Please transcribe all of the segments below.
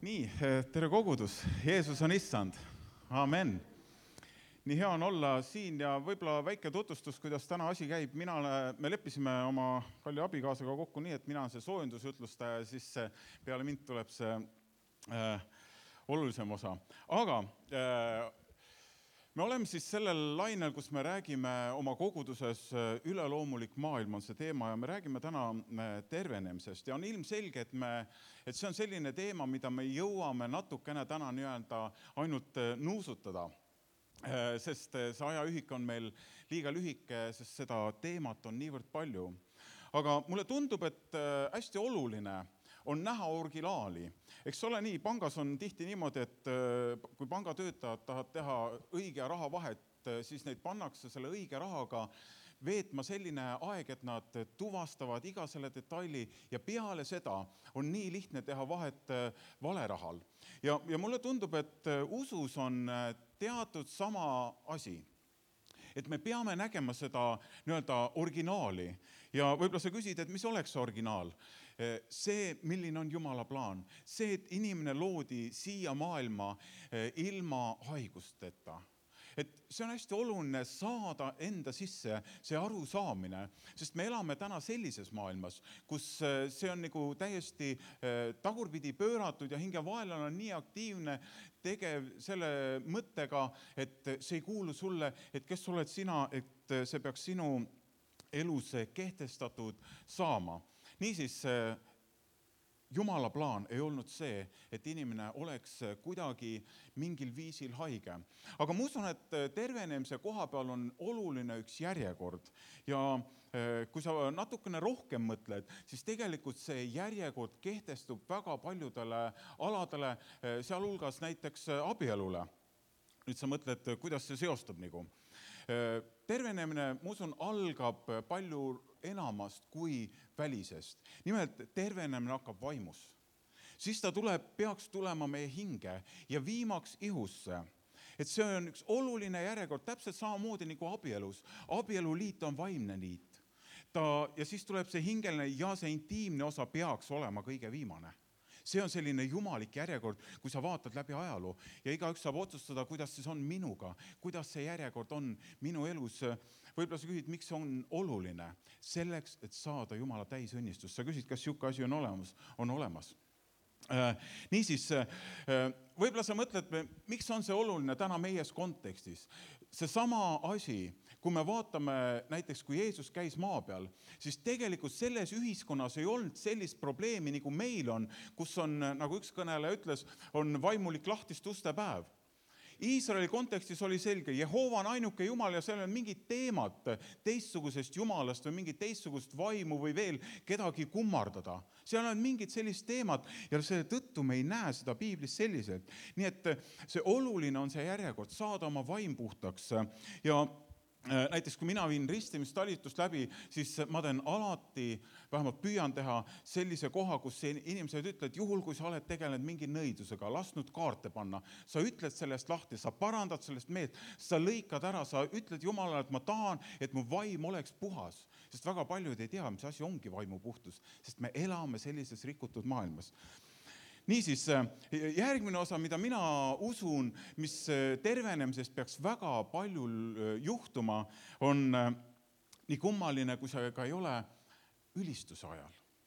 Nii, tere kogudus, Jeesus on issand, amen. Nii hea on olla siin ja võib-olla väike tutvustus, kuidas täna asi käib. Me leppisime oma kalli abikaasaga kokku nii, et mina on see soojendusütlustaja ja siis peale mind tuleb see olulisem osa. Aga me oleme siis sellel lainel, kus me räägime oma koguduses üleloomulik maailm on see teema ja me räägime täna tervenemisest ja on ilmselge, et see on selline teema, mida me jõuame natukene täna nii-öelda ainult nuusutada, sest see ajaühik on meil liiga lühike, sest seda teemat on niivõrd palju. Aga mulle tundub, et hästi oluline on näha originaali. Eks ole nii, pangas on tihti niimoodi, et kui pangatöötajad tahavad teha õige rahavahet, siis neid pannakse selle õige rahaga veetma selline aeg, et nad tuvastavad iga selle detaili ja peale seda on nii lihtne teha vahet valerahal. Ja mulle tundub, et usus on teatud sama asi. Et me peame nägema seda nii-öelda originaali ja võib-olla sa küsid, et mis oleks originaal? See, milline on Jumala plaan. See, et inimene loodi siia maailma ilma haigusteta. Et see on hästi oluline saada enda sisse see arusaamine, sest me elame täna sellises maailmas, kus see on nagu täiesti tagurpidi pööratud ja hingevaenlane on nii aktiivne tegev selle mõttega, et see ei kuulu sulle, et kes oled sina, et see peaks sinu elus kehtestatud saama. Niisiis, Jumala plaan ei olnud see, et inimene oleks kuidagi mingil viisil haige. Aga ma usun, et tervenemise koha peal on oluline üks järjekord. Ja kui sa natukene rohkem mõtled, siis tegelikult see järjekord kehtestub väga paljudele aladele, sealhulgas näiteks abielule. Nüüd sa mõtled, kuidas see seostub nagu. Tervenemine, ma usun, algab palju enamast kui välisest. Nimelt tervenemine hakkab vaimus. Siis ta peaks tulema meie hinge ja viimaks ihusse. Et see on üks oluline järjekord, täpselt samamoodi nagu abielus. Abieluliit on vaimne liit. Ja siis tuleb see hingeline ja see intiimne osa peaks olema kõige viimane. See on selline jumalik järjekord, kui sa vaatad läbi ajaloo ja igaüks saab otsustada, kuidas siis on minuga, kuidas see järjekord on minu elus. Võib-olla sa küsid, miks see on oluline? Selleks, et saada Jumala täisõnnistus. Sa küsid, kas siuke asi on olemas? On olemas. Niisiis, võib-olla sa mõtled, miks on see oluline täna meies kontekstis? See sama asi, kui me vaatame näiteks, kui Jeesus käis maa peal, siis tegelikult selles ühiskonnas ei olnud sellist probleemi, nagu meil on, kus on, nagu üks kõneleja ütles, on vaimulik lahtist uste päev. Iisraeli kontekstis oli selge, Jehova on ainuke Jumal ja seal on mingid teemad teistsugusest Jumalast või mingid teistsugust vaimu või veel kedagi kummardada. Seal on mingid sellist teemad ja selle tõttu me ei näe seda piiblis selliselt. Nii et see oluline on see järjekord, saada oma vaim puhtaks ja näiteks kui mina viin ristimistalitust läbi, siis ma teen alati, vähemalt püüan teha sellise koha, kus inimesed ütlevad, juhul kui sa oled tegelenud mingi nõidusega, lasknud kaarte panna, sa ütled sellest lahti, sa parandad sellest meelt, sa lõikad ära, sa ütled Jumalale, et ma tahan, et mu vaim oleks puhas. Sest väga paljud ei tea, mis asi ongi vaimu puhtus, sest me elame sellises rikutud maailmas. Niisiis, järgmine osa, mida mina usun, mis tervenemisest peaks väga palju juhtuma, on nii kummaline, kui see ka ei ole ülistuse ajal.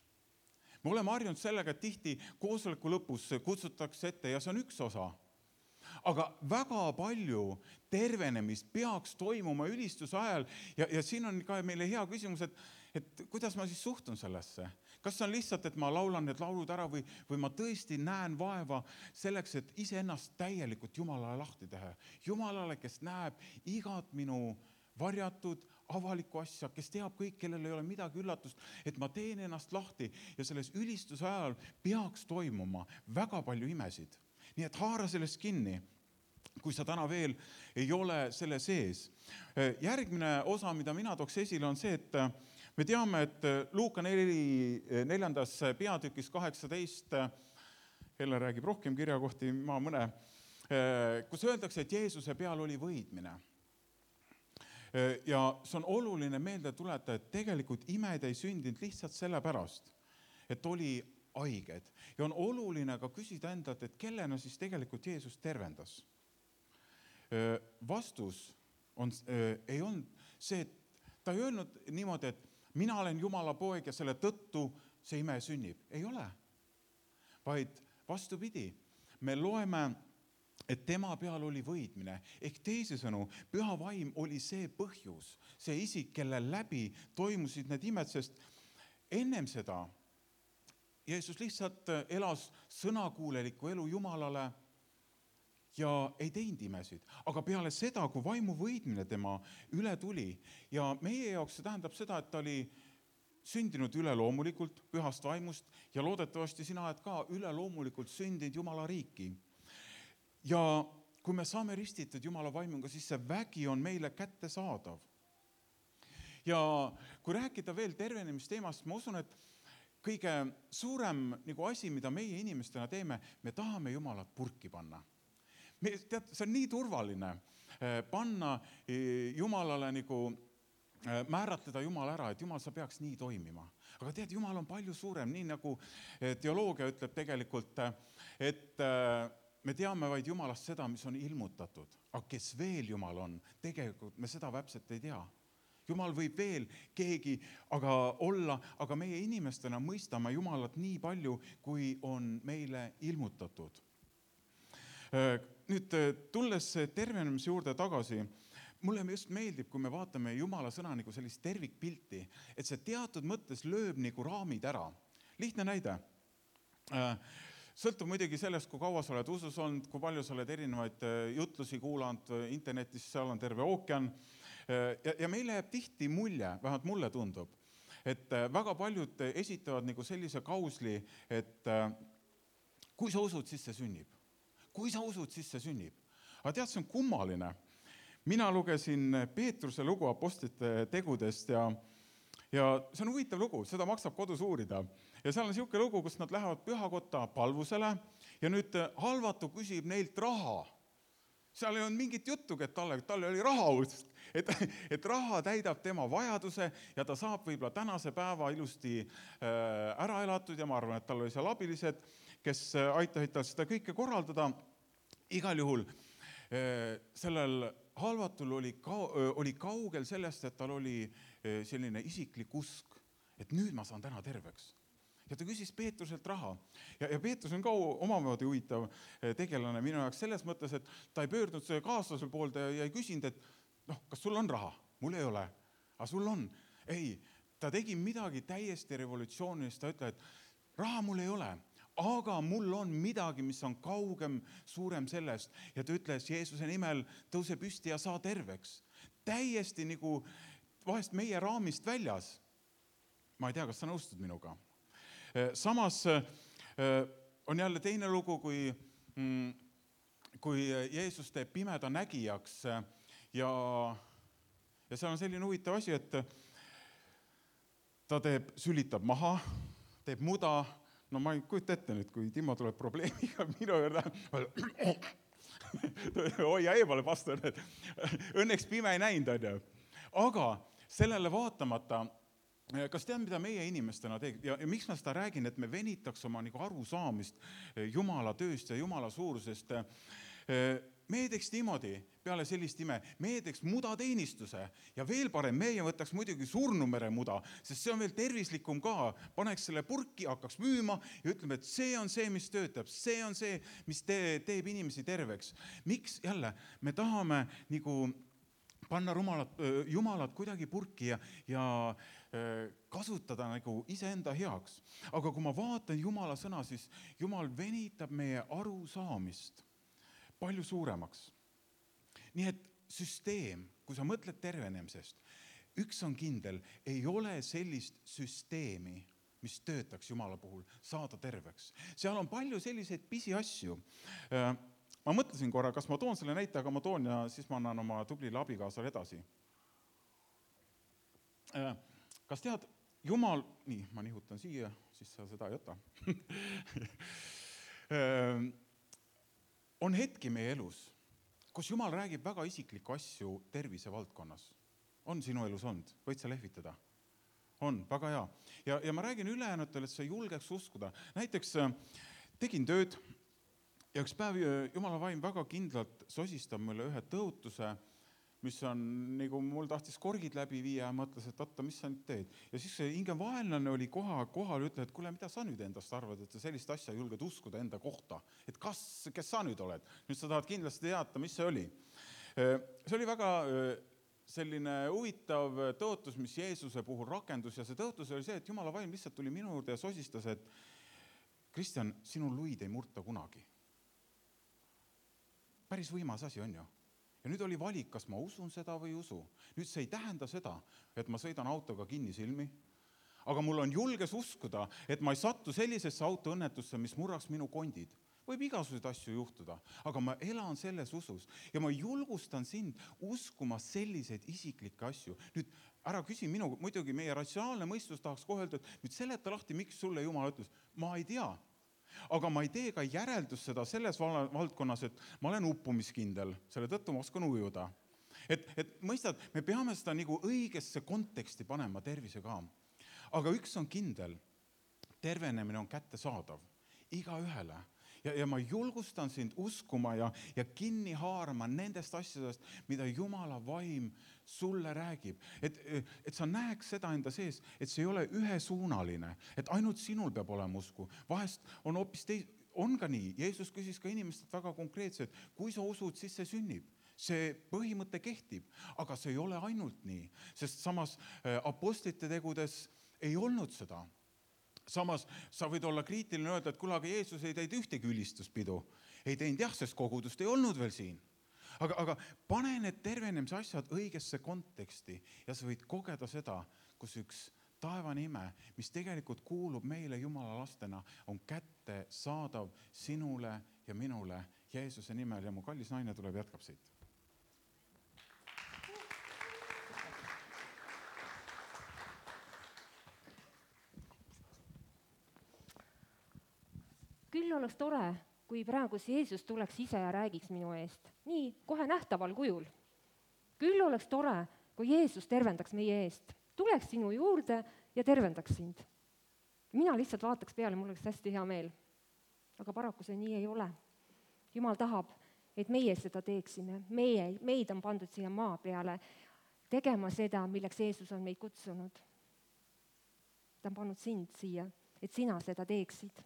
Me oleme harjunud sellega, et tihti koosoleku lõpus kutsutakse ette ja see on üks osa. Aga väga palju tervenemist peaks toimuma ülistuse ajal ja siin on ka meile hea küsimus, et kuidas ma siis suhtun sellesse? Kas on lihtsalt, et ma laulan need laulud ära või ma tõesti näen vaeva selleks, et iseennast täielikult Jumalale lahti teha. Jumalale, kes näeb igat minu varjatud avalikku asja, kes teab kõik, kellel ei ole midagi üllatust, et ma teen ennast lahti ja selles ülistuse ajal peaks toimuma väga palju imesid. Nii et haara sellest kinni, kui sa täna veel ei ole selle sees. Järgmine osa, mida mina tooks esile, on see, et me teame, et Luuka 4. peatükis 18, kelle räägib rohkem kirjakohti, ma mõne, kus öeldakse, et Jeesuse peal oli võidmine. Ja see on oluline meelde tuleta, et tegelikult imed ei sündinud lihtsalt sellepärast, et oli haiged. Ja on oluline ka küsida endalt, et kellena siis tegelikult Jeesus tervendas. Vastus ei olnud see, et ta ei öelnud niimoodi, et mina olen Jumala poeg ja selle tõttu see ime sünnib. Ei ole. Vaid vastupidi, me loeme, et tema peal oli võidmine. Ehk teisisõnu, püha vaim oli see põhjus, see isik, kelle läbi toimusid need imed, sest ennem seda Jeesus lihtsalt elas sõnakuulelikku elu Jumalale ja ei teinud imesid. Aga peale seda, kui vaimu võidmine tema üle tuli ja meie jaoks see tähendab seda, et ta oli sündinud üleloomulikult pühast vaimust ja loodetavasti sina oled ka üleloomulikult sündinud Jumala riiki. Ja kui me saame ristitud Jumala vaimuga, siis see vägi on meile kättesaadav. Ja kui rääkida veel tervenemisteemast, ma usun, et kõige suurem asi, mida meie inimestena teeme, me tahame Jumalat purki panna. See on nii turvaline panna Jumalale määratleda Jumal ära, et Jumal, sa peaks nii toimima. Aga tead, Jumal on palju suurem, nii nagu teoloogia ütleb tegelikult, et me teame vaid Jumalast seda, mis on ilmutatud. Aga kes veel Jumal on, tegelikult me seda täpselt ei tea. Jumal võib veel keegi olla, aga meie inimestena mõistame Jumalat nii palju, kui on meile ilmutatud. Nüüd tulles tervenemise juurde tagasi, mulle just meeldib, kui me vaatame Jumala sõna sellist tervikpilti, et see teatud mõttes lööb raamid ära. Lihtne näide. Sõltub muidugi sellest, kui kaua sa oled usus olnud, kui palju sa oled erinevaid jutlusi kuulanud internetis, seal on terve ookean. Ja meile jääb tihti mulje, vähemalt mulle tundub, et väga paljud esitavad sellise kausli, et kui sa usud, siis see sünnib. Kui sa usud, siis see sünnib. Aga tead, see on kummaline. Mina lugesin Peetruse lugu apostlite tegudest ja see on huvitav lugu, seda maksab kodus uurida. Ja seal on siuke lugu, kus nad lähevad pühakotta palvusele ja nüüd halvatu küsib neilt raha. Seal ei olnud mingit juttugi, et talle oli raha, et raha täidab tema vajaduse ja ta saab võib-olla tänase päeva ilusti ära elatud ja ma arvan, et tal oli seal abilised, kes aitasid tal seda kõike korraldada. Igal juhul sellel halvatul oli kaugel sellest, et tal oli selline isiklik usk, et nüüd ma saan täna terveks. Ja ta küsis Peetruselt raha. Ja Peetrus on ka omamoodi huvitav tegelane minu jaoks selles mõttes, et ta ei pöördunud selle kaaslasel poolde ja ei küsinud, et kas sul on raha? Mul ei ole. Aga sul on? Ei, ta tegi midagi täiesti revolutsioonilist. Ta ütleb, et raha mul ei ole, aga mul on midagi, mis on kaugem, suurem sellest. Ja ta ütles Jeesuse nimel, tõuse püsti ja saa terveks. Täiesti vahest meie raamist väljas. Ma ei tea, kas sa nõustud minuga. Samas on jälle teine lugu, kui Jeesus teeb pimeda nägijaks ja seal on selline huvitav asi, et ta sülitab maha, teeb muda. No ma ei kujuta ette nüüd, kui Timo tuleb probleemiga minu juurde. Hoia eemale pastor, et õnneks pime ei näinud. Aga sellele vaatamata, kas tead, mida meie inimestena teeb? Ja miks ma seda räägin, et me venitaks oma arusaamist Jumala tööst ja Jumala suurusest? Me teeks niimoodi peale sellist ime, me teeks mudateenistuse ja veel parem, meie võtaks muidugi surnumere muda, sest see on veel tervislikum ka. Paneks selle purki, hakkaks müüma ja ütleme, et see on see, mis töötab, see on see, mis teeb inimesi terveks. Miks jälle? Me tahame panna Jumalat kuidagi purki ja kasutada iseenda heaks. Aga kui ma vaatan Jumala sõna, siis Jumal venitab meie arusaamist palju suuremaks. Nii et süsteem, kui sa mõtled tervenemisest, üks on kindel, ei ole sellist süsteemi, mis töötaks Jumala puhul, saada terveks. Seal on palju selliseid pisiasju. Ma mõtlesin korra, kas ma toon selle näite, aga ma toon ja siis ma annan oma tublile abikaasale edasi. Kas tead, Jumal, nii, ma nihutan siia, siis sa seda ei võta. On hetki meie elus, kus Jumal räägib väga isiklikku asju tervise valdkonnas. On sinu elus olnud? Võid sa lehvitada? on, väga hea. Ja ma räägin ülejäänutele, et sa julgeks uskuda. Näiteks tegin tööd ja üks päev Jumala vaim väga kindlalt sosistab mulle ühe tõotuse, mis on, nagu mul tahtis korgid läbi viia ja mõtles, et oota, mis sa nüüd teed. Ja siis see hinge vaenlane oli kohal, ütle, et kuule, mida sa nüüd endast arvad, et sa sellist asja julged uskuda enda kohta. Et kes sa nüüd oled? Nüüd sa tahad kindlasti teada, mis see oli. See oli väga selline huvitav tõotus, mis Jeesuse puhul rakendus ja see tõotus oli see, et Jumala vaim lihtsalt tuli minu juurde ja sosistas, et Kristjan, sinu luid ei murta kunagi. Päris võimas asi on ju. Ja nüüd oli valik, kas ma usun seda või ei usu. Nüüd see ei tähenda seda, et ma sõidan autoga kinni silmi, aga mul on julges uskuda, et ma ei sattu sellisesse autoõnnetusse, mis murraks minu kondid. Võib igasuguseid asju juhtuda, aga ma elan selles usus ja ma julgustan sind uskuma selliseid isiklikke asju. Nüüd ära küsi minu, muidugi meie ratsionaalne mõistus tahaks kohe öelda, et nüüd seleta lahti, miks sulle Jumal ütles. Ma ei tea, aga ma ei tee ka järeldus seda selles valdkonnas, et ma olen uppumiskindel, selle tõttu ma oskan ujuda. Et mõistad, me peame seda nagu õigesse konteksti panema tervise ka. Aga üks on kindel, tervenemine on kättesaadav igaühele. Ja ma julgustan sind uskuma ja kinni haarama nendest asjadest, mida Jumala vaim sulle räägib. Et sa näeks seda enda sees, et see ei ole ühesuunaline, et ainult sinul peab olema usku. Vahest on hoopis on ka nii. Jeesus küsis ka inimestelt väga konkreetselt, kui sa usud, siis see sünnib. See põhimõte kehtib, aga see ei ole ainult nii, sest samas apostlite tegudes ei olnud seda. Samas sa võid olla kriitiline öelda, et kuule, aga Jeesus ei teinud ühtegi ülistuspidu. Ei teinud jah, sest kogudust ei olnud veel siin. Aga pane need tervenemise asjad õigesse konteksti ja sa võid kogeda seda, kus üks taevane ime, mis tegelikult kuulub meile Jumala lastena, on kätte saadav sinule ja minule Jeesuse nimel ja mu kallis naine tuleb jätkab siit. Küll oleks tore, kui praegu Jeesus tuleks ise ja räägiks minu eest. Nii, kohe nähtaval kujul. Küll oleks tore, kui Jeesus tervendaks meie eest. Tuleks sinu juurde ja tervendaks sind. Mina lihtsalt vaataks peale, mul oleks hästi hea meel. Aga paraku see nii ei ole. Jumal tahab, et meie seda teeksime. Meid on pandud siia maa peale tegema seda, milleks Jeesus on meid kutsunud. Ta on pannud sind siia, et sina seda teeksid.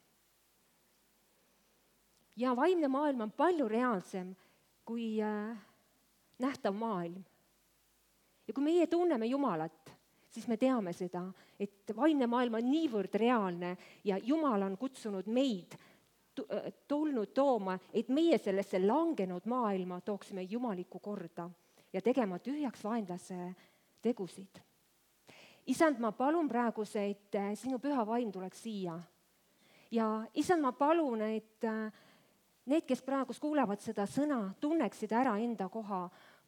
Ja vaimne maailm on palju reaalsem kui nähtav maailm. Ja kui meie tunneme Jumalat, siis me teame seda, et vaimne maailm on niivõrd reaalne ja Jumal on kutsunud meid tulnud tooma, et meie sellesse langenud maailma tooksime jumalikku korda ja tegema tühjaks vaenlase tegusid. Isand, ma palun praegu see, et sinu püha vaim tuleks siia. Ja isand, ma palun, et need, kes praegu kuulevad seda sõna, tunneksid ära enda koha,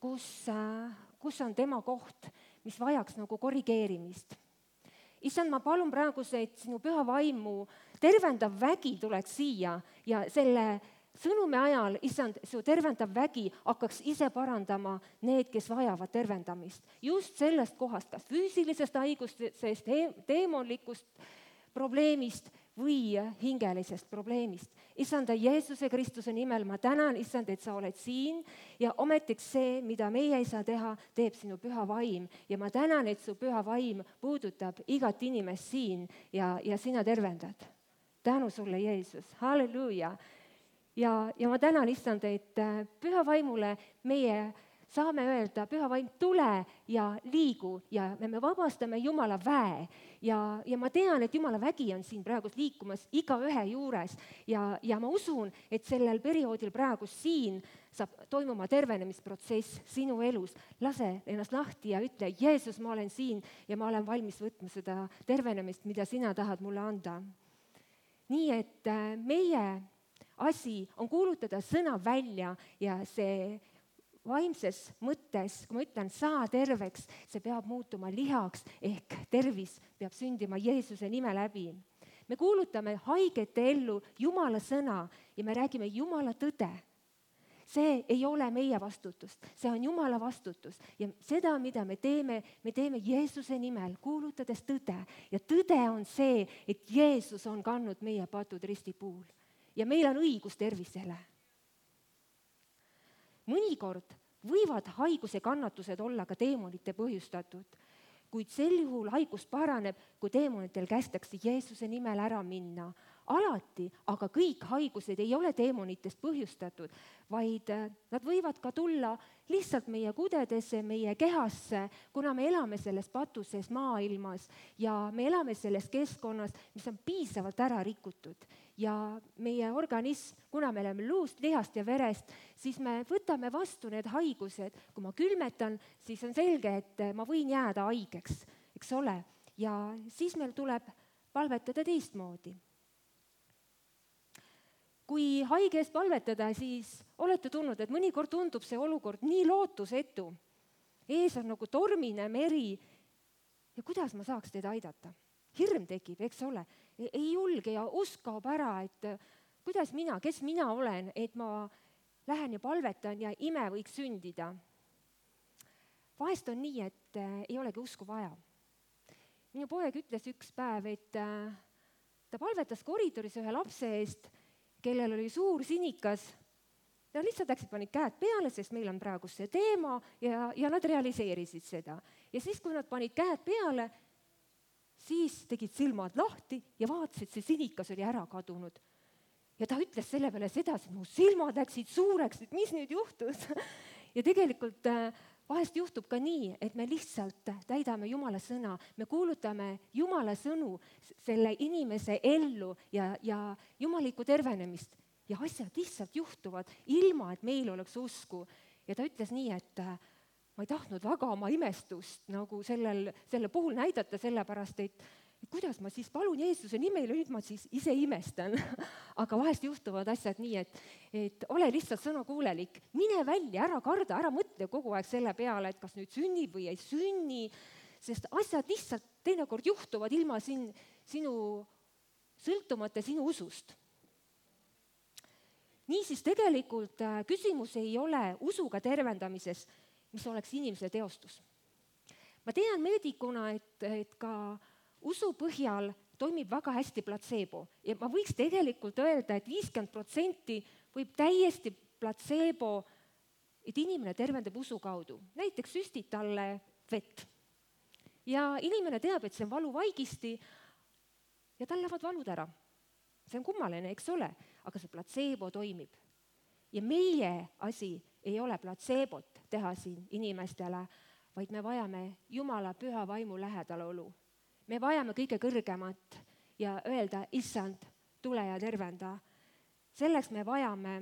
kus on tema koht, mis vajaks nagu korrigeerimist. Isand, ma palun praegu see, et sinu püha vaimu tervendav vägi tuleks siia ja selle sõnumi ajal, isand, su tervendav vägi hakkaks ise parandama need, kes vajavad tervendamist. Just sellest kohast, kas füüsilisest haigusest, teemonlikust probleemist või hingelisest probleemist. Isanda Jeesuse Kristuse nimel ma tänan, isand, et sa oled siin ja ometiks see, mida meie ei saa teha, teeb sinu püha vaim. Ja ma tänan, et su püha vaim puudutab igat inimest siin ja sina tervendad. Tänu sulle, Jeesus. Halleluuja. Ja ma tänan, isand, et püha vaimule meie saame öelda, püha vaim, tule ja liigu ja me vabastame Jumala väe. Ja ma tean, et Jumala vägi on siin praegu liikumas igaühe juures ja ma usun, et sellel perioodil praegu siin saab toimuma tervenemisprotsess sinu elus. Lase ennast lahti ja ütle, Jeesus, ma olen siin ja ma olen valmis võtma seda tervenemist, mida sina tahad mulle anda. Nii et meie asi on kuulutada sõna välja ja see vaimses mõttes, kui ma ütlen, saa terveks, see peab muutuma lihaks ehk tervis peab sündima Jeesuse nime läbi. Me kuulutame haigete ellu Jumala sõna ja me räägime Jumala tõde. see ei ole meie vastutus, see on Jumala vastutus ja seda, mida me teeme Jeesuse nimel, kuulutades tõde. Ja tõde on see, et Jeesus on kandnud meie patud ristipuul ja meil on õigus tervisele. Mõnikord võivad haiguse kannatused olla ka teemonite põhjustatud, kuid sel juhul haigus paraneb, kui teemonitel kästakse Jeesuse nimel ära minna. Alati, aga kõik haigused ei ole teemonitest põhjustatud, vaid nad võivad ka tulla lihtsalt meie kudedesse, meie kehasse, kuna me elame selles patuses maailmas ja me elame selles keskkonnas, mis on piisavalt ära rikutud. Ja meie organism, kuna me oleme luust, lihast ja verest, siis me võtame vastu need haigused. Kui ma külmetan, siis on selge, et ma võin jääda haigeks, eks ole. Ja siis meil tuleb palvetada teistmoodi. Kui haige eest palvetada, siis olete tundnud, et mõnikord tundub see olukord nii lootusetu. Ees on nagu tormine meri ja kuidas ma saaks teid aidata? Hirm tekib, eks ole. Ei julge ja usk kaob ära, et kuidas kes mina olen, et ma lähen ja palvetan ja ime võiks sündida. Vahest on nii, et ei olegi usku vaja. Minu poeg ütles üks päev, et ta palvetas koridoris ühe lapse eest, kellel oli suur sinikas. Nad lihtsalt panid käed peale, sest meil on praegu see teema ja nad realiseerisid seda. Ja siis, kui nad panid käed peale, siis tegid silmad lahti ja vaatasid, see sinikas oli ära kadunud. Ja ta ütles selle peale sedasi, et mu silmad läksid suureks, et mis nüüd juhtus. Ja tegelikult vahest juhtub ka nii, et me lihtsalt täidame Jumala sõna, me kuulutame Jumala sõnu selle inimese ellu ja jumalikku tervenemist ja asjad lihtsalt juhtuvad ilma, et meil oleks usku. Ja ta ütles nii, et ma ei tahtnud väga oma imestust nagu selle puhul näidata, sellepärast, et kuidas ma siis palun Jeesuse nimel ja nüüd ma siis ise imestan. Aga vahest juhtuvad asjad nii, et ole lihtsalt sõnakuulelik. Mine välja, ära karda, ära mõtle kogu aeg selle peale, et kas nüüd sünnib või ei sünni, sest asjad lihtsalt teinekord juhtuvad ilma sinu sõltumata sinu usust. Niisiis tegelikult küsimus ei ole usuga tervendamises, mis oleks inimese teostus. Ma tean meedikuna, et ka usu põhjal toimib väga hästi platseebo ja ma võiks tegelikult öelda, et 50% võib täiesti platseebo, et inimene tervendab usu kaudu. Näiteks süstid talle vett ja inimene teab, et see on valuvaigisti ja tal lähevad valud ära. See on kummaline, eks ole, aga see platseebo toimib. Ja meie asi ei ole platseebot teha siin inimestele, vaid me vajame Jumala püha vaimu lähedal olu. Me vajame kõige kõrgemat ja öelda, issand, tule ja tervenda. Selleks me vajame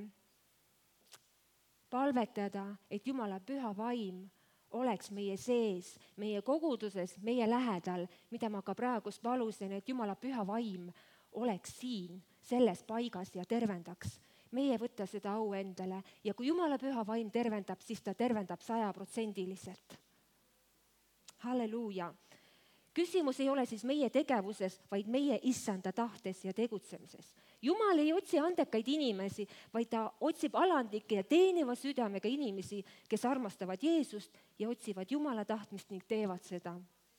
palvetada, et Jumala püha vaim oleks meie sees, meie koguduses, meie lähedal, mida ma ka praegu palusin, et Jumala püha vaim oleks siin, selles paigas ja tervendaks. Meie võtta seda au endale ja kui Jumala püha vaim tervendab, siis ta tervendab 100%. Halleluuja! Küsimus ei ole siis meie tegevuses, vaid meie issanda tahtes ja tegutsemises. Jumal ei otsi andekaid inimesi, vaid ta otsib alandlikke ja teeniva südamega inimesi, kes armastavad Jeesust ja otsivad Jumala tahtmist ning teevad seda.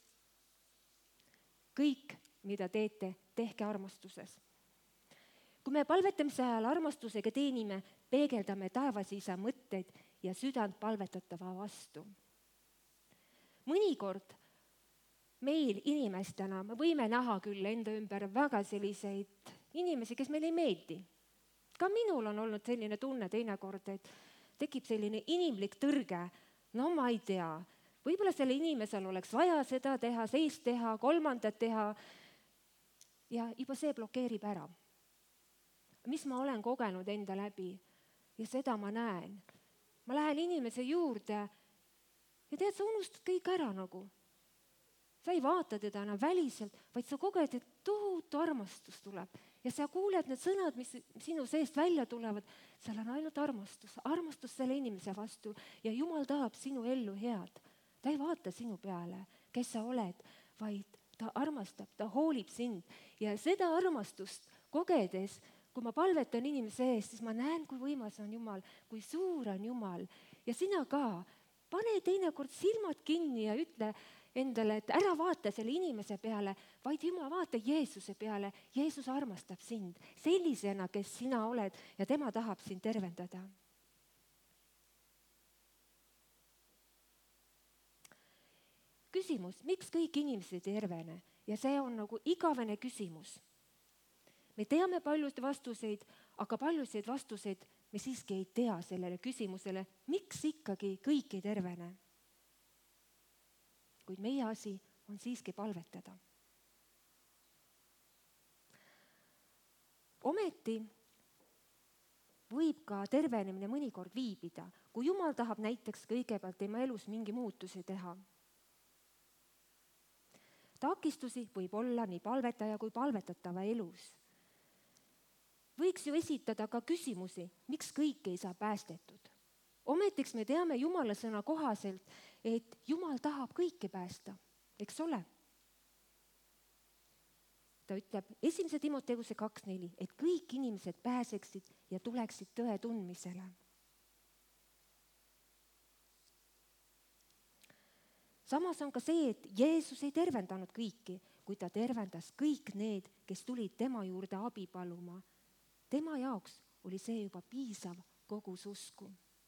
Kõik, mida teete, tehke armastuses. Kui me palvetamise ajal armastusega teenime, peegeldame taevas isa mõtteid ja südant palvetatava vastu. Mõnikord meil inimestena me võime näha küll enda ümber väga selliseid inimesi, kes meil ei meeldi. Ka minul on olnud selline tunne teinekord, et tekib selline inimlik tõrge. No ma ei tea, võib-olla selle inimesel oleks vaja seda teha, seist teha, kolmandat teha ja juba see blokeerib ära. Mis ma olen kogenud enda läbi ja seda ma näen. Ma lähen inimese juurde ja tead, sa unustad kõik ära nagu. Sa ei vaata teda enam väliselt, vaid sa koged, et tohutu armastus tuleb. Ja sa kuuled need sõnad, mis sinu seest välja tulevad. Seal on ainult armastus selle inimese vastu ja Jumal tahab sinu ellu head. Ta ei vaata sinu peale, kes sa oled, vaid ta armastab, ta hoolib sind. Ja seda armastust kogedes, kui ma palvetan inimese ees, siis ma näen, kui võimas on Jumal, kui suur on Jumal. Ja sina ka, pane teinekord silmad kinni ja ütle endale, et ära vaata selle inimese peale, vaid Jumal, vaata Jeesuse peale. Jeesus armastab sind sellisena, kes sina oled ja tema tahab sind tervendada. Küsimus, miks kõik inimesed ei tervene? Ja see on nagu igavene küsimus. Me teame paljusid vastuseid, aga paljusid vastuseid me siiski ei tea sellele küsimusele, miks ikkagi kõik ei tervene. Kuid meie asi on siiski palvetada. Ometi võib ka tervenemine mõnikord viibida, kui Jumal tahab näiteks kõigepealt tema elus mingi muutusi teha. Takistusi võib olla nii palvetaja kui palvetatava elus. Võiks ju esitada ka küsimusi, miks kõik ei saa päästetud. Ometiks me teame Jumala sõna kohaselt, et Jumal tahab kõiki päästa, eks ole? Ta ütleb 1. Timoteuse 2.4, et kõik inimesed pääseksid ja tuleksid tõe tundmisele. Samas on ka see, et Jeesus ei tervendanud kõiki, kui ta tervendas kõik need, kes tulid tema juurde abi paluma. Tema jaoks oli see juba piisav kogus usku.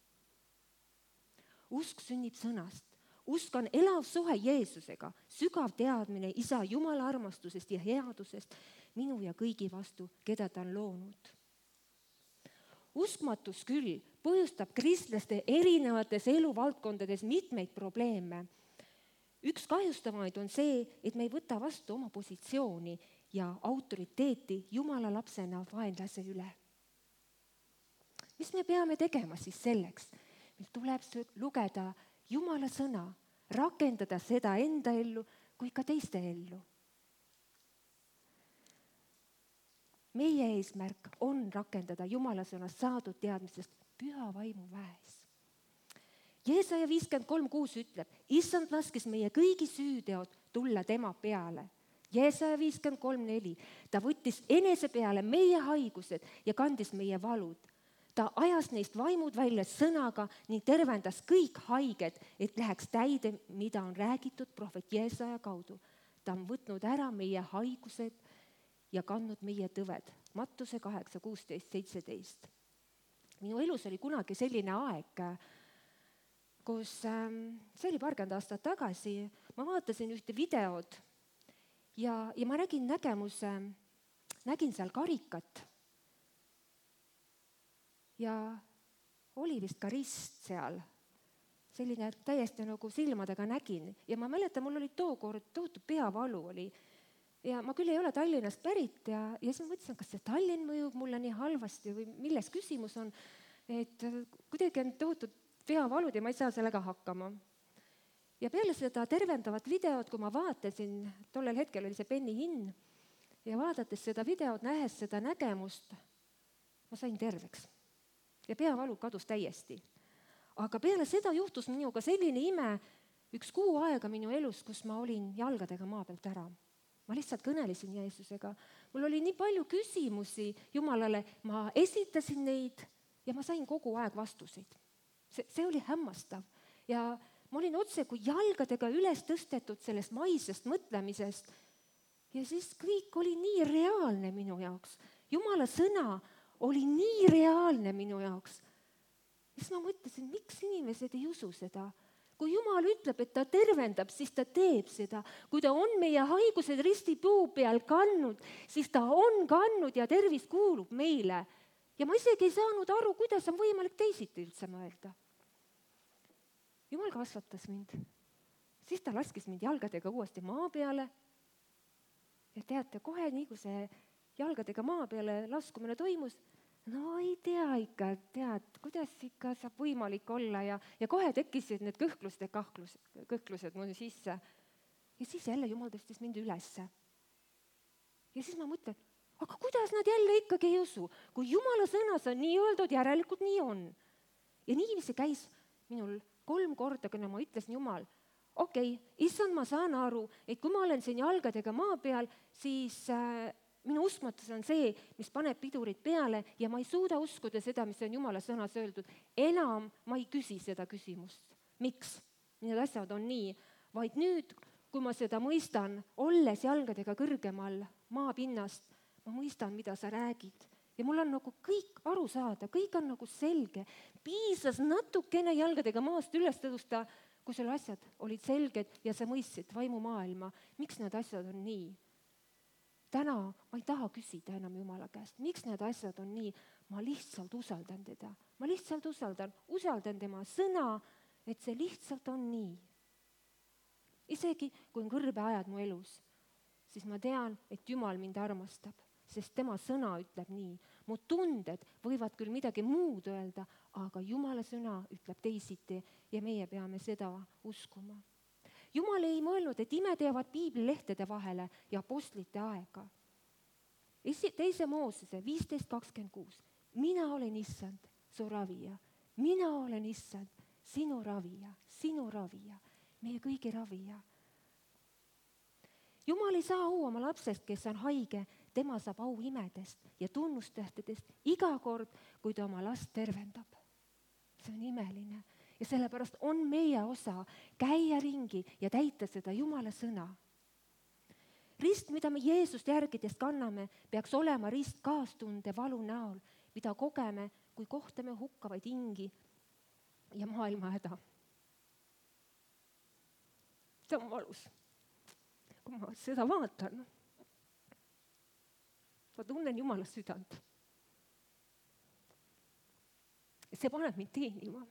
Usk sünnib sõnast. Usk on elav suhe Jeesusega, sügav teadmine Isa Jumala armastusest ja headusest minu ja kõigi vastu, keda ta on loonud. Uskmatus küll põhjustab kristlaste erinevates eluvaldkondades mitmeid probleeme. Üks kahjustavaid on see, et me ei võta vastu oma positsiooni ja autoriteeti Jumala lapsena vaenlase üle. Mis me peame tegema siis selleks? Meil tuleb lugeda Jumala sõna, rakendada seda enda ellu kui ka teiste ellu. Meie eesmärk on rakendada Jumala sõnast saadud teadmistest püha vaimu väes. Jeesaja 53.6 ütleb, Issand laskis meie kõigi süüteod tulla tema peale. Jeesaja 53.4, ta võttis enese peale meie haigused ja kandis meie valud. Ta ajas neist vaimud välja sõnaga ning tervendas kõik haiged, et läheks täide, mida on räägitud prohvet Jeesaja kaudu. Ta on võtnud ära meie haigused ja kandnud meie tõved. Mattuse 8, 16, 17. Minu elus oli kunagi selline aeg, kus see oli paarkümmend aastat tagasi, ma vaatasin ühte videod ja ma nägin seal karikat ja oli vist ka rist seal, selline täiesti nagu silmadega nägin ja ma mäletan, mul oli tookord tohutu peavalu oli ja ma küll ei ole Tallinnast pärit ja siis ma mõtlesin, kas see Tallinn mõjub mulle nii halvasti või milles küsimus on, et kuidagi on tohutud peavalud ja ma ei saa sellega hakkama. Ja peale seda tervendavat videot, kui ma vaatasin, tollel hetkel oli see penni hinn ja vaadates seda videot, nähes seda nägemust, ma sain terveks ja peavalu kadus täiesti. Aga peale seda juhtus minuga selline ime 1 kuu aega minu elus, kus ma olin jalgadega maa pealt ära. Ma lihtsalt kõnelesin Jeesusega. Mul oli nii palju küsimusi Jumalale, ma esitasin neid ja ma sain kogu aeg vastuseid. See oli hämmastav ja ma olin otse kui jalgadega üles tõstetud sellest maisest mõtlemisest ja siis kõik oli nii reaalne minu jaoks. Jumala sõna oli nii reaalne minu jaoks. Ja siis ma mõtlesin, miks inimesed ei usu seda? Kui Jumal ütleb, et ta tervendab, siis ta teeb seda. Kui ta on meie haigused ristipuu peal kandnud, siis ta on kandnud ja tervis kuulub meile. Ja ma isegi ei saanud aru, kuidas on võimalik teisiti üldse mõelda. Jumal kasvatas mind. Siis ta laskis mind jalgadega uuesti maa peale. Ja teate, kohe nii kui see jalgadega maa peale laskumine toimus, no ei tea ikka, kuidas ikka saab võimalik olla ja kohe tekkisid need kõhklused mu sisse. Ja siis jälle Jumal tõstis mind ülesse. Ja siis ma mõtlen, aga kuidas nad jälle ikkagi ei usu? Kui Jumala sõnas on nii öeldud, järelikult nii on. Ja niiviisi käis minul 3 korda, kui ma ütlesin Jumal, okei, Issand, ma saan aru, et kui ma olen siin jalgadega maa peal, siis minu uskmatus on see, mis paneb pidurid peale ja ma ei suuda uskuda seda, mis on Jumala sõnas öeldud. Enam ma ei küsi seda küsimust. Miks? Need asjad on nii. Vaid nüüd, kui ma seda mõistan, olles jalgadega kõrgemal maapinnast, ma mõistan, mida sa räägid. Ja mul on nagu kõik aru saada, kõik on nagu selge. Piisas natukene jalgadega maast üles tõusta, kui sul asjad olid selged ja sa mõistsid vaimumaailma. Miks need asjad on nii? Täna ma ei taha küsida enam Jumala käest. Miks need asjad on nii? Ma lihtsalt usaldan teda. Ma lihtsalt usaldan tema sõna, et see lihtsalt on nii. Isegi kui on kõrbeajad mu elus, siis ma tean, et Jumal mind armastab, sest tema sõna ütleb nii. Mu tunded võivad küll midagi muud öelda, aga Jumala sõna ütleb teisiti ja meie peame seda uskuma. Jumal ei mõelnud, et imed jäävad piiblilehtede vahele ja apostlite aega. 2. Moosese 15:26. Mina olen Issand, su ravija. Mina olen Issand, sinu ravija, meie kõigi ravija. Jumal ei saa au oma lapsest, kes on haige, tema saab au imedest ja tunnustähtedest iga kord, kui ta oma last tervendab. See on imeline. Ja sellepärast on meie osa käia ringi ja täita seda Jumala sõna. Rist, mida me Jeesust järgides kanname, peaks olema rist kaastunde valu näol, mida kogeme, kui kohtame hukkavaid hingi ja maailma häda. See on valus. Kui ma seda vaatan, ma tunnen Jumala südant. See paneb mind teenima.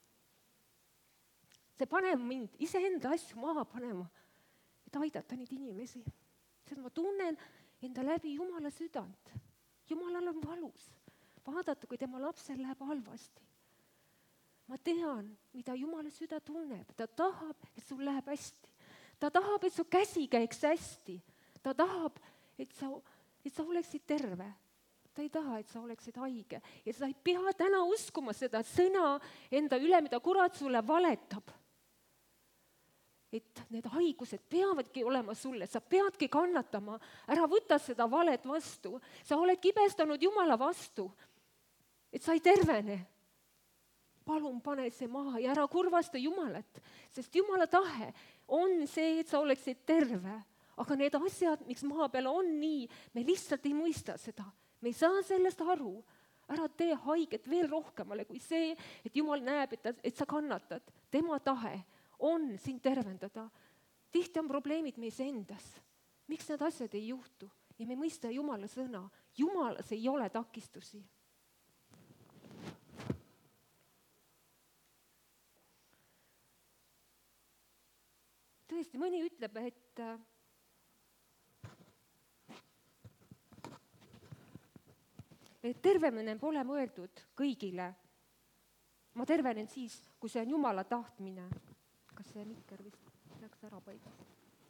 See paneb mind iseenda asju maha panema, et aidata neid inimesi. Sest ma tunnen enda läbi Jumala südant. Jumalal on valus. Vaadata, kui tema lapsel läheb halvasti. Ma tean, mida Jumala süda tunneb. Ta tahab, et sul läheb hästi. Ta tahab, et su käsi käiks hästi. Ta tahab, et sa oleksid terve. Ta ei taha, et sa oleksid haige. Ja sa ei pea täna uskuma seda sõna enda üle, mida kurat sulle valetab. Et need haigused peavadki olema sulle, sa peadki kannatama, ära võta seda valet vastu. Sa oled kibestanud Jumala vastu, et sa ei tervene. Palun pane see maha ja ära kurvasta Jumalat, sest Jumala tahe on see, et sa oleksid terve. Aga need asjad, miks maa peal on nii, me lihtsalt ei mõista seda. Me ei saa sellest aru. Ära tee haiget veel rohkemale kui see, et Jumal näeb, et sa kannatad. Tema tahe on sind tervendada. Tihti on probleemid meis endas. Miks need asjad ei juhtu? Ja me mõista Jumala sõna. Jumalas ei ole takistusi. Tõesti, mõni ütleb, et tervenemine pole mõeldud kõigile. Ma tervenen siis, kui see on Jumala tahtmine. Kas see mikker vist läks ära paigast?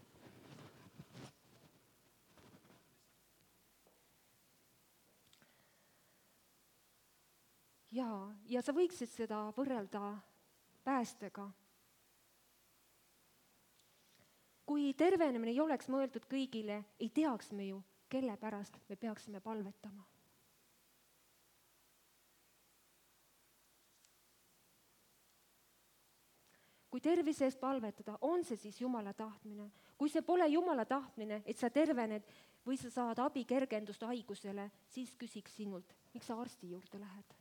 Ja sa võiksid seda võrrelda päästega. Kui tervenemine ei oleks mõeldud kõigile, ei teaks me ju, kelle pärast me peaksime palvetama. Kui tervise eest palvetada, on see siis Jumala tahtmine? Kui see pole Jumala tahtmine, et sa tervened või sa saad abi kergendust haigusele, siis küsiks sinult, miks sa arsti juurde lähed?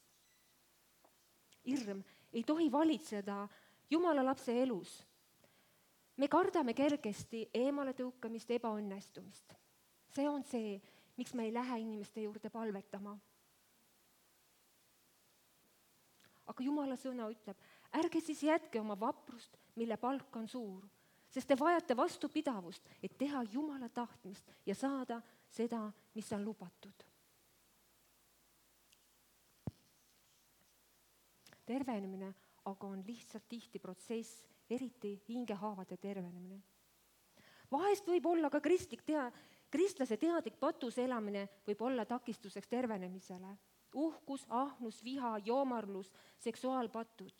Hirm ei tohi valitseda Jumala lapse elus. Me kardame kergesti eemale tõukamist, ebaõnnestumist. See on see, miks me ei lähe inimeste juurde palvetama. Aga Jumala sõna ütleb, ärge siis jätke oma vaprust, mille palk on suur, sest te vajate vastupidavust, et teha Jumala tahtmist ja saada seda, mis on lubatud. Tervenemine aga on lihtsalt tihti protsess, eriti hingehaavade tervenemine. Vahest võib olla ka kristlase teadlik patus elamine võib olla takistuseks tervenemisele. Uhkus, ahnus, viha, joomarlus, seksuaalpatud.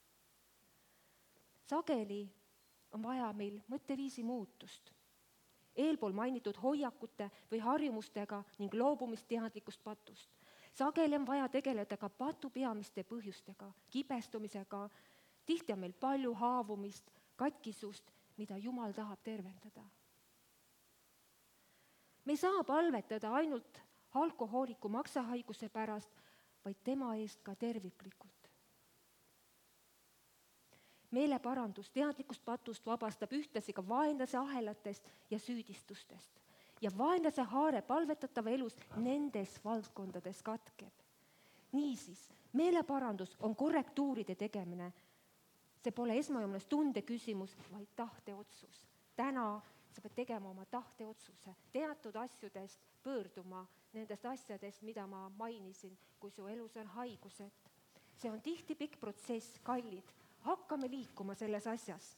Sageli on vaja meil mõtteviisi muutust. eelpool mainitud hoiakute või harjumustega ning loobumist teadlikust patust. Sageli on vaja tegeleda ka patu peamiste põhjustega, kibestumisega. Tihti on meil palju haavumist, katkisust, mida Jumal tahab tervendada. Me ei saa palvetada ainult alkohooliku maksahaiguse pärast, vaid tema eest ka terviklikult. Meeleparandus teadlikust patust vabastab ühtlasi ka vaenlase ahelatest ja süüdistustest. Ja vaenlase haare palvetatava elus nendes valdkondades katkeb. Niisiis, meeleparandus on korrektuuride tegemine. See pole esmajoones tunde küsimus, vaid tahteotsus. Täna sa pead tegema oma tahteotsuse, teatud asjadest pöörduma nendest asjadest, mida ma mainisin, kui su elus on haigused. See on tihti pikk protsess, kallid. Hakkame liikuma selles asjas.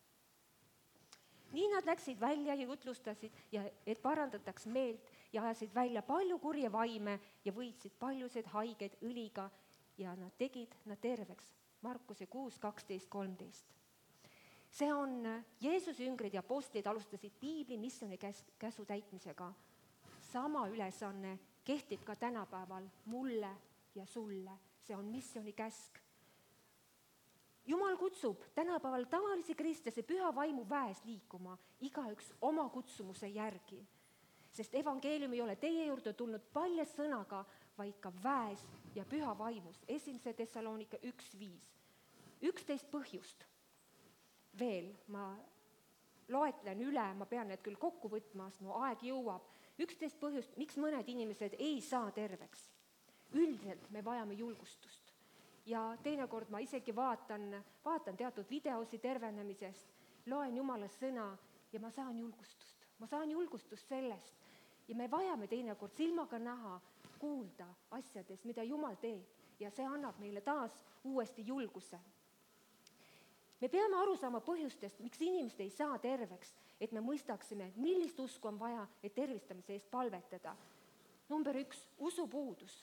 Nii nad läksid välja ja jutlustasid, et parandataks meelt ja ajasid välja palju kurje vaime ja võitsid paljusid haigeid õliga ja nad tegid nad terveks. Markuse 6, 12, 13. See on Jeesuse jüngrid ja apostlid alustasid piibli missiooni käsu täitmisega. Sama ülesanne kehtib ka tänapäeval mulle ja sulle. See on missiooni käsk. Jumal kutsub tänapäeval tavalisi kristlase püha vaimu väes liikuma, igaüks oma kutsumuse järgi. Sest evangeelium ei ole teie juurde tulnud palja sõnaga, vaid ka väes ja püha vaimus. 1. Thessalonika 1:5. 11 põhjust. Veel, ma loetlen üle, ma pean need küll kokku võtma, sest mu aeg jõuab. 11 põhjust, miks mõned inimesed ei saa terveks. Üldiselt me vajame julgustust. Ja teinekord ma isegi vaatan teatud videosi tervenemisest, loen Jumala sõna ja ma saan julgustust. Ma saan julgustust sellest. Ja me vajame teinekord silmaga näha, kuulda asjadest, mida Jumal teeb. Ja see annab meile taas uuesti julguse. Me peame aru saama põhjustest, miks inimesed ei saa terveks, et me mõistaksime, millist usku on vaja, et tervistamise eest palvetada. Number 1, usupuudus.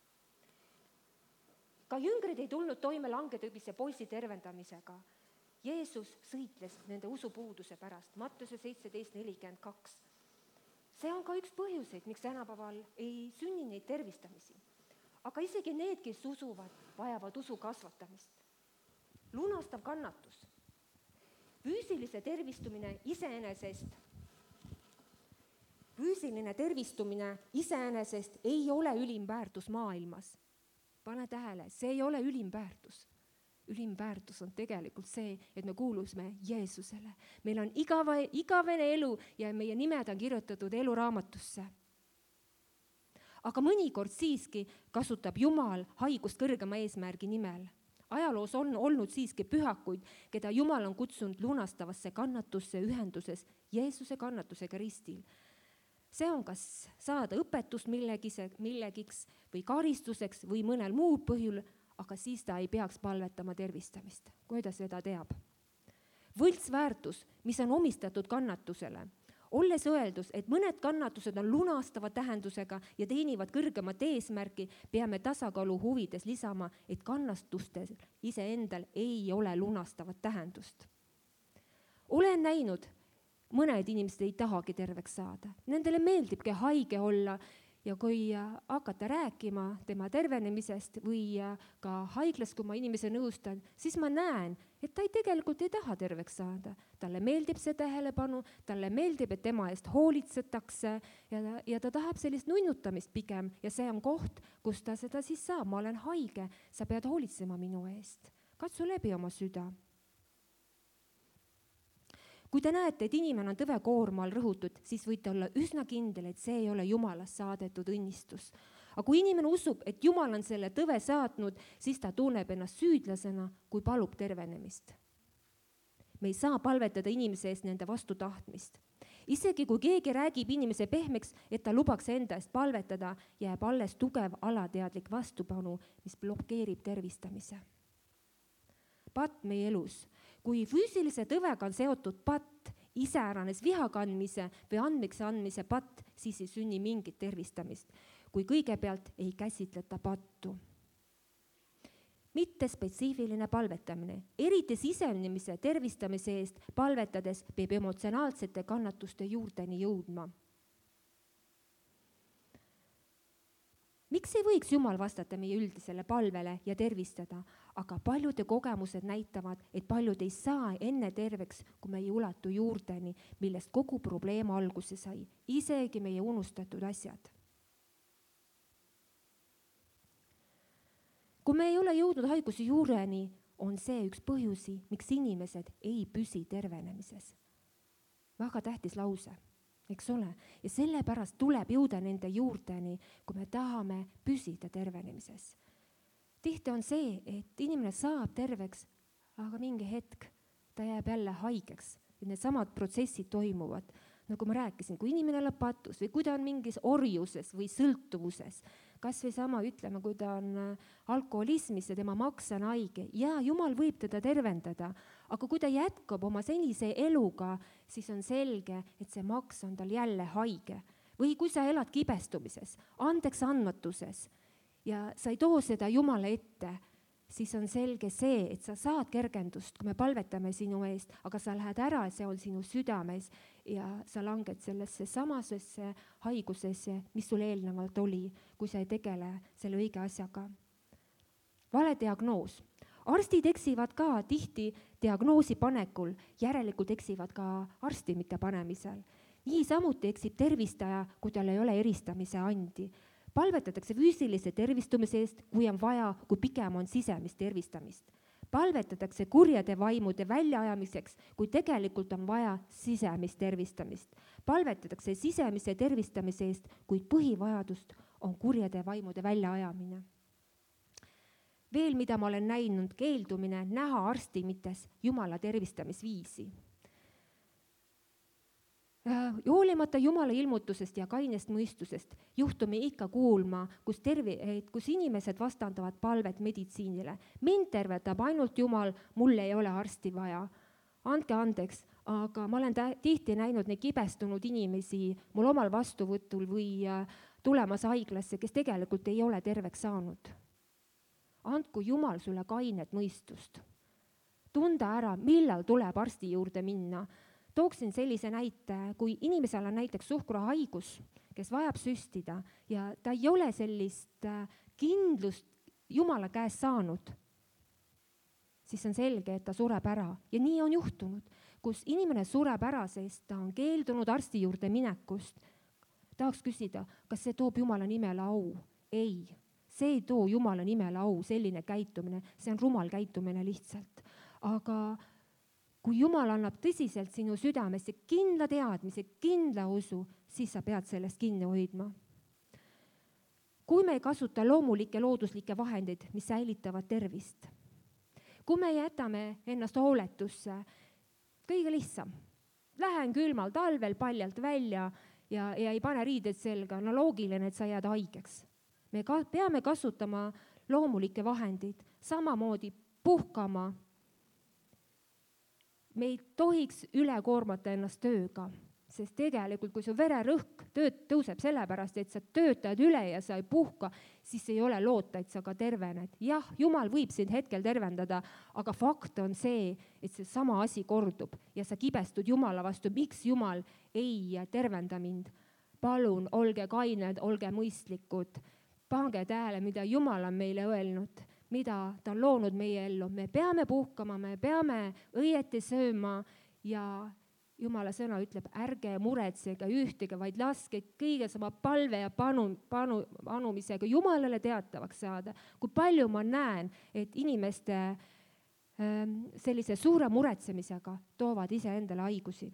Ka jüngrid ei tulnud toime langetõbise poisi tervendamisega. Jeesus sõitles nende usupuuduse pärast. Mattuse 17:42. See on ka üks põhjuseid, miks tänapäeval ei sünni neid tervistamisi. Aga isegi need, kes usuvad, vajavad usu kasvatamist. Lunastav kannatus. Füüsiline tervistumine iseenesest ei ole ülim väärtus maailmas. Pane tähele, see ei ole ülim väärtus. Ülim väärtus on tegelikult see, et me kuulusime Jeesusele. Meil on igavene elu ja meie nimed on kirjutatud eluraamatusse. Aga mõnikord siiski kasutab Jumal haigust kõrgema eesmärgi nimel. Ajaloos on olnud siiski pühakuid, keda Jumal on kutsunud lunastavasse kannatusse ühenduses Jeesuse kannatusega ristil. See on kas saada õpetust millegiks või karistuseks või mõnel muul põhjul, aga siis ta ei peaks palvetama tervistamist. Kui ta seda teab? Võltsväärtus, mis on omistatud kannatusele. Olles öeldus, et mõned kannatused on lunastava tähendusega ja teenivad kõrgemat eesmärki, peame tasakaalu huvides lisama, et kannastustel iseendal ei ole lunastavat tähendust. Olen näinud, mõned inimesed ei tahagi terveks saada. Nendele meeldibki haige olla ja kui hakata rääkima tema tervenemisest või ka haiglas, kui ma inimese nõustan, siis ma näen, et ta tegelikult ei taha terveks saada. Talle meeldib see tähelepanu, talle meeldib, et tema eest hoolitsetakse ja ta tahab sellist nunnutamist pigem ja see on koht, kus ta seda siis saab. Ma olen haige, sa pead hoolitsema minu eest. Katsu läbi oma süda. Kui te näete, et inimene on tõvekoormal rõhutud, siis võite olla üsna kindel, et see ei ole Jumalast saadetud õnnistus. Aga kui inimene usub, et Jumal on selle tõve saatnud, siis ta tunneb ennast süüdlasena, kui palub tervenemist. Me ei saa palvetada inimese eest nende vastu tahtmist. Isegi kui keegi räägib inimese pehmeks, et ta lubaks enda eest palvetada, jääb alles tugev alateadlik vastupanu, mis blokeerib tervistamise. Patt meie elus. Kui füüsilise tõvega on seotud patt, iseäranes viha kandmise või andmeks andmise patt, siis ei sünni mingit tervistamist, kui kõigepealt ei käsitleta pattu. mitte spetsiifiline palvetamine. Eriti sisenemise tervistamise eest palvetades peab emotsionaalsete kannatuste juurdeni jõudma. Miks ei võiks Jumal vastata meie üldisele palvele ja tervistada, aga paljude kogemused näitavad, et paljud ei saa enne terveks, kui me ei ulatu juurdeni, millest kogu probleem alguse sai, isegi meie unustatud asjad. Kui me ei ole jõudnud haiguse juureni, on see üks põhjusi, miks inimesed ei püsi tervenemises. Väga tähtis lause, eks ole? Ja sellepärast tuleb jõuda nende juurdeni, kui me tahame püsida tervenemises. Tihti on see, et inimene saab terveks, aga mingi hetk ta jääb jälle haigeks. Need samad protsessid toimuvad. Nagu ma rääkisin, kui inimene elab patus või kui ta on mingis orjuses või sõltuvuses, kas või sama ütleme, kui ta on alkoholismis ja tema maks on haige, ja Jumal võib teda tervendada, aga kui ta jätkab oma senise eluga, siis on selge, et see maks on tal jälle haige. Või kui sa elad kibestumises, andeks andmatuses ja sa ei too seda Jumala ette, siis on selge see, et sa saad kergendust, kui me palvetame sinu eest, aga sa lähed ära, see on sinu südames ja sa langed sellesse samasesse haigusesse, mis sul eelnevalt oli, kui sa ei tegele selle õige asjaga. Vale diagnoos. Arstid eksivad ka tihti diagnoosi panekul, järelikult eksivad ka arsti mitte panemisel. Nii samuti eksib tervistaja, kui tal ei ole eristamise andi. Palvetatakse füüsilise tervistumise eest, kui on vaja, kui pigem on sisemist tervistamist. Palvetatakse kurjade vaimude väljaajamiseks, kui tegelikult on vaja sisemist tervistamist. Palvetatakse sisemise tervistamise eest, kuid põhivajadust on kurjade vaimude väljaajamine. Veel, mida ma olen näinud, keeldumine näha arstimites Jumala tervistamisviisi. Hoolimata Jumala ilmutusest ja kainest mõistusest juhtume ikka kuulma, kus inimesed vastandavad palvet meditsiinile. Mind tervetab ainult Jumal, mul ei ole arsti vaja. Andke andeks, aga ma olen tihti näinud neid kibestunud inimesi mul omal vastuvõtul või tulemas haiglasse, kes tegelikult ei ole terveks saanud. Andku Jumal sulle kainet mõistust. Tunda ära, millal tuleb arsti juurde minna. Tooksin sellise näite, kui inimesel on näiteks suhkrahaigus, kes vajab süstida ja ta ei ole sellist kindlust Jumala käest saanud, siis on selge, et ta sureb ära. Ja nii on juhtunud, kus inimene sureb ära, sest ta on keeldunud arsti juurde minekust. Tahaks küsida, kas see toob Jumala nimele au? Ei, see ei too Jumala nimele au, selline käitumine, see on rumal käitumine lihtsalt. Aga kui Jumal annab tõsiselt sinu südamesse kindla teadmise, kindla usu, siis sa pead sellest kinni hoidma. Kui me ei kasuta loomulikke looduslikke vahendeid, mis säilitavad tervist, kui me jätame ennast hooletusse, kõige lihtsam, lähen külmal talvel paljalt välja ja ei pane riided selga, no loogiline, et sa jääd haigeks. Me peame kasutama loomulikke vahendeid, samamoodi puhkama. Me ei tohiks üle koormata ennast tööga, sest tegelikult, kui su vererõhk tõuseb sellepärast, et sa töötad üle ja sa ei puhka, siis ei ole loota, et sa ka tervened. Jah, Jumal võib sind hetkel tervendada, aga fakt on see, et see sama asi kordub ja sa kibestud Jumala vastu. Miks Jumal ei tervenda mind? Palun, olge kained, olge mõistlikud, pange tähele, mida Jumal on meile öelnud, mida ta on loonud meie ellu. Me peame puhkama, me peame õieti sööma ja Jumala sõna ütleb, ärge muretsege ühtegi, vaid laske kõige sama palve ja panumisega Jumalale teatavaks saada. Kui palju ma näen, et inimeste sellise suure muretsemisega toovad ise endale haigusi.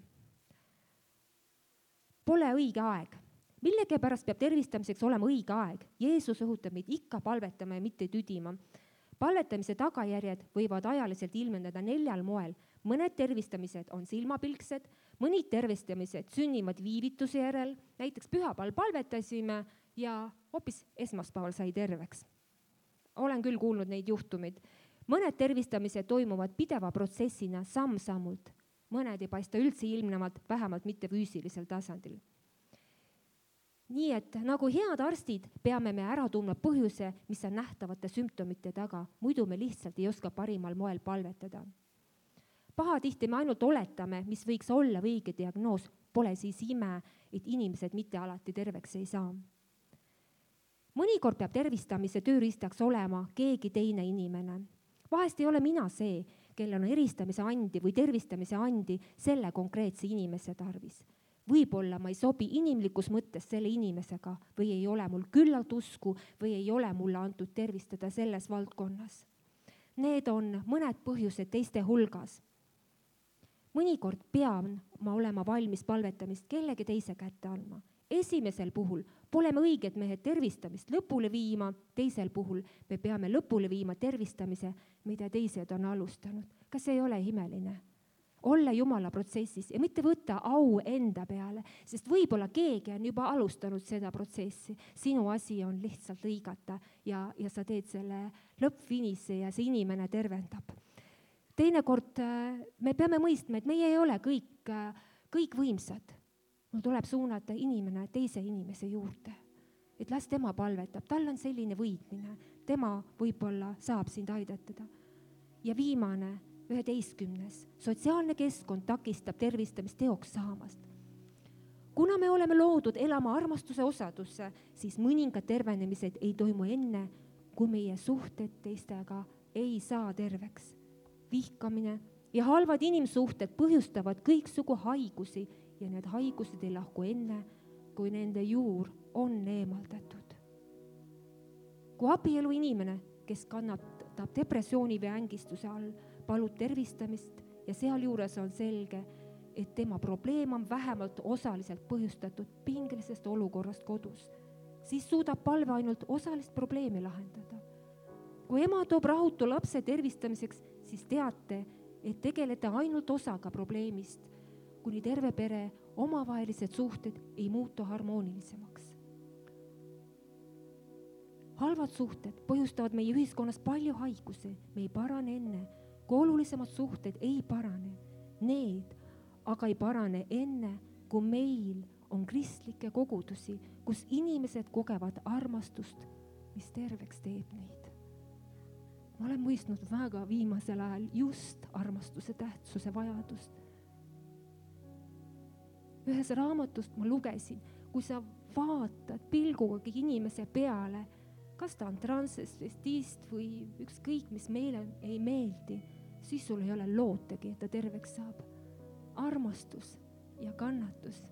Pole õige aeg. Millegipärast peab tervistamiseks olema õige aeg. Jeesus õhutab meid ikka palvetama ja mitte tüdima. Palvetamise tagajärjed võivad ajaliselt ilmendada 4 moel. Mõned tervistamised on silmapilksed, mõnid tervistamised sünnivad viivituse järel. Näiteks pühapäeval palvetasime ja hoopis esmaspäeval sai terveks. Olen küll kuulnud neid juhtumeid. Mõned tervistamised toimuvad pideva protsessina samm-sammult. Mõned ei paista üldse ilmnevad, vähemalt mitte füüsilisel tasandil. nii et nagu head arstid peame me ära tundma põhjuse, mis on nähtavate sümptomite taga, muidu me lihtsalt ei oska parimal moel palvetada. Pahatihti me ainult oletame, mis võiks olla õige diagnoos, pole siis ime, et inimesed mitte alati terveks ei saa. Mõnikord peab tervistamise tööriistaks olema keegi teine inimene. Vahest ei ole mina see, kellel on eristamise andi või tervistamise andi selle konkreetse inimese tarvis. Võib-olla ma ei sobi inimlikus mõttes selle inimesega või ei ole mul küllalt usku või ei ole mulle antud tervistada selles valdkonnas. Need on mõned põhjused teiste hulgas. Mõnikord pean ma olema valmis palvetamist kellegi teise kätte andma. Esimesel puhul pole me õiged mehed tervistamist lõpule viima, teisel puhul me peame lõpule viima tervistamise, mida teised on alustanud. Kas ei ole imeline? Olla Jumala protsessis ja mitte võtta au enda peale, sest võib-olla keegi on juba alustanud seda protsessi. Sinu asi on lihtsalt lõigata ja sa teed selle lõppfinisse ja see inimene tervendab. Teinekord me peame mõistma, et meie ei ole kõik võimsad. Mul tuleb suunata inimene teise inimese juurde, et las tema palvetab, tal on selline võitmine, tema võib-olla saab sind aidatada. Ja viimane, 11. Sotsiaalne keskkond takistab tervistamist teoks saamast. Kuna me oleme loodud elama armastuse osadusse, siis mõningad tervenemised ei toimu enne, kui meie suhted teistega ei saa terveks. Vihkamine ja halvad inimsuhted põhjustavad kõiksugu haigusi ja need haigused ei lahku enne, kui nende juur on eemaldatud. Kui abielu inimene, kes kannatab depressiooni või ängistuse all, palub tervistamist ja sealjuures on selge, et tema probleem on vähemalt osaliselt põhjustatud pingelisest olukorrast kodus, siis suudab palve ainult osalist probleemi lahendada. Kui ema toob rahutu lapse tervistamiseks, siis teate, et tegelete ainult osaga probleemist, kuni terve pere omavahelised suhted ei muutu harmoonilisemaks. Halvad suhted põhjustavad meie ühiskonnas palju haigusi, me ei parane enne, kui olulisemad suhted ei parane. Need aga ei parane enne, kui meil on kristlikke kogudusi, kus inimesed kogevad armastust, mis terveks teeb neid. Ma olen mõistnud väga viimasel ajal just armastuse tähtsuse vajadust. Ühes raamatust ma lugesin, kui sa vaatad pilgugagi inimese peale, kas ta on transvestist või ükskõik, mis meile ei meeldi, siis sul ei ole lootegi, et ta terveks saab. Armastus ja kannatus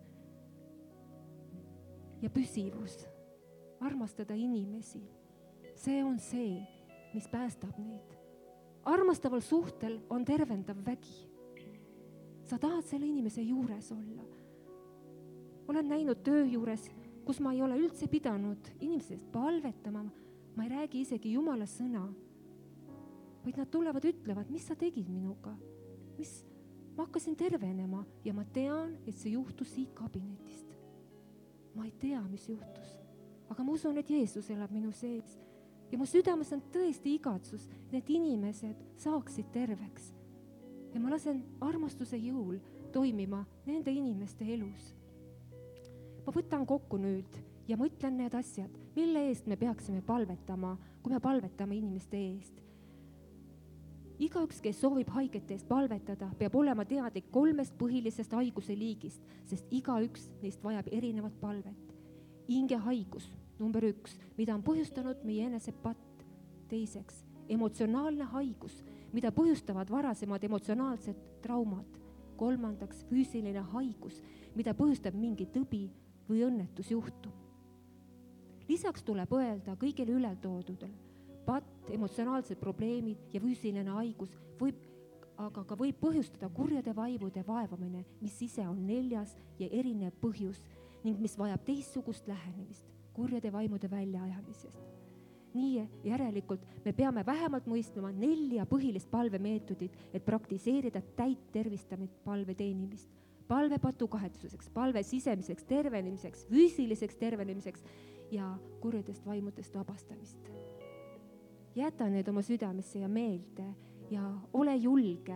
ja püsivus, armastada inimesi, see on see, mis päästab neid. Armastaval suhtel on tervendav vägi. Sa tahad selle inimese juures olla. Olen näinud töö juures, kus ma ei ole üldse pidanud inimesest palvetama, ma ei räägi isegi Jumala sõna, vaid nad tulevad, ütlevad, mis sa tegid minuga, ma hakkasin tervenema ja ma tean, et see juhtus siit kabinetist. Ma ei tea, mis juhtus, aga ma usun, et Jeesus elab minu sees ja mu südames on tõesti igatsus, et need inimesed saaksid terveks ja ma lasen armastuse jõul toimima nende inimeste elus. Ma võtan kokku nüüd ja mõtlen need asjad, mille eest me peaksime palvetama, kui me palvetame inimeste eest. Igaüks, kes soovib haigete eest palvetada, peab olema teadlik 3 põhilisest haiguse liigist, sest igaüks neist vajab erinevat palvet. Hingehaigus, number 1, mida on põhjustanud meie enese patt. Teiseks, emotsionaalne haigus, mida põhjustavad varasemad emotsionaalsed traumad. Kolmandaks, füüsiline haigus, mida põhjustab mingi tõbi või õnnetusjuhtum. Lisaks tuleb öelda kõigile üleldoodutel. Patt, emotsionaalsed probleemid ja füüsiline haigus aga ka võib põhjustada kurjade vaimude vaevamine, mis ise on 4. ja erinev põhjus ning mis vajab teistsugust lähenemist kurjade vaimude väljaajamisest. Nii järelikult me peame vähemalt mõistma 4 põhilist palvemeetodit, et praktiseerida täit tervistamist palve teenimist. Palve patu kahetsuseks, palve sisemiseks tervenemiseks, füüsiliseks tervenemiseks ja kurjadest vaimudest vabastamist. Jäta need oma südamesse ja meelde ja ole julge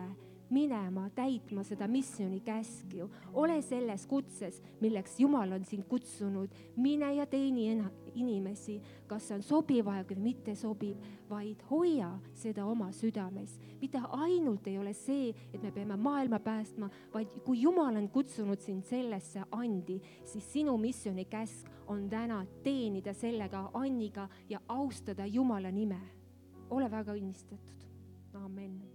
minema, täitma seda missiooni käskju. Ole selles kutses, milleks Jumal on sind kutsunud. Mine ja teeni inimesi, kas see on sobiv aeg või mitte sobiv, vaid hoia seda oma südames. Mitte ainult ei ole see, et me peame maailma päästma, vaid kui Jumal on kutsunud sind sellesse andi, siis sinu missiooni käsk on täna teenida sellega Anniga ja austada Jumala nime. Ole väga õnnistatud. Amen.